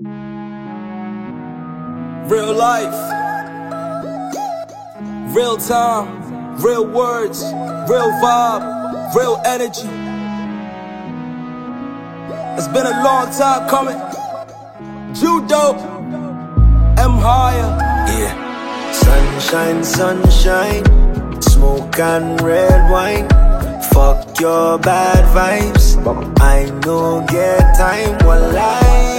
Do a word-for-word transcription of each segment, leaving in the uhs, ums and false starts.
Real life, real time, real words, real vibe, real energy. It's been a long time coming. Judo, M higher. Yeah. Sunshine, sunshine, smoke and red wine. Fuck your bad vibes. I no get time. Walai.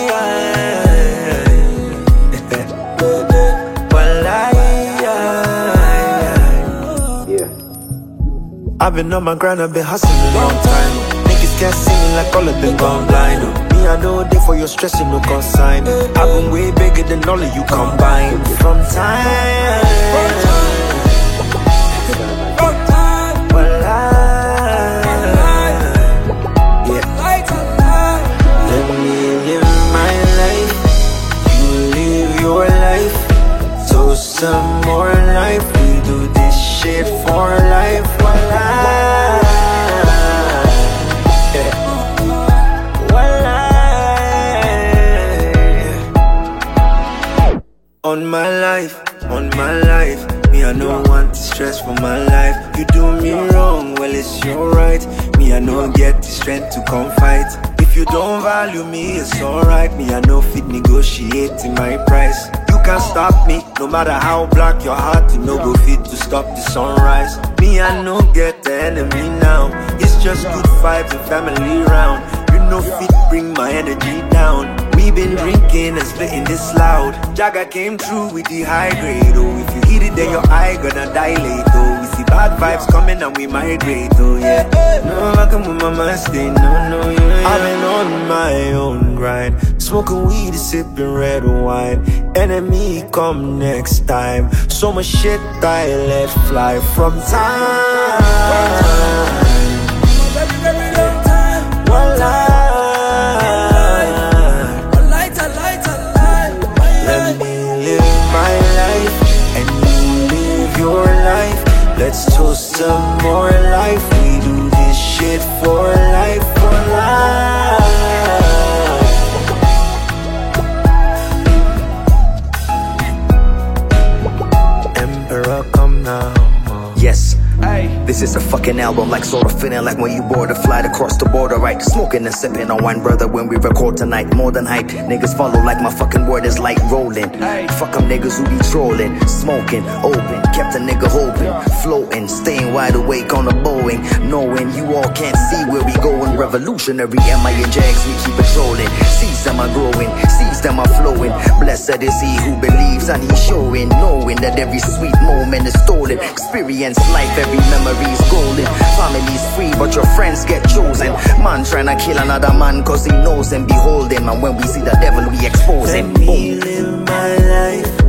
I've been on my grind, I've been hustling a long time. Niggas can't see me like all of them gone blind. Me, I know day for your stress, you no consign. I've been way bigger than all of you combined. From time, from time, well, I, yeah. Let me live my life, you live your life. So some more life, we do this shit for life. Well, I, yeah. Well, I, on my life, on my life, me I no want to stress for my life. You do me wrong, well it's your right. Me I no get the strength to come fight. If you don't value me, it's alright. Me I no fit negotiate in my price. You can't stop me, no matter how black your heart. You no go fit to stop the sunrise. Me I no get the enemy now. It's just good vibes and family round. You no fit bring my energy down. We been drinking and splitting this loud. Jagger came through with the high grade. Oh, if you hit it then your eye gonna dilate. Oh, we see bad vibes coming and we migrate. Oh yeah. No, I come with my mind stay. No, no, yeah. I've been on my own grind, smoking weed, sipping red wine. Enemy come next time. So much shit I let fly from time. Well, I, let me live my life and you live your life. Let's toast some more life. We do this shit for life, for life. Emperor, come now. Yes, this is a fucking album, like sort of feeling like when you board a flight across the border, right? Smoking and sipping on wine, brother, when we record tonight. More than hype, niggas follow like my fucking word is like rolling. Fuck them niggas who be trolling, smoking, open, kept a nigga hoping, floating, staying wide awake on the Boeing, knowing you all can't see where we going. Revolutionary M I and Jags, we keep patrolling. Seeds them are growing, seeds them are flowing. Blessed is he who believes and he's showing, knowing that every sweet moment is stolen. Experience life, every memory's golden. Family's free, but your friends get chosen. Man tryna kill another man cause he knows him. Behold him, and when we see the devil, we expose him. Let me live my life,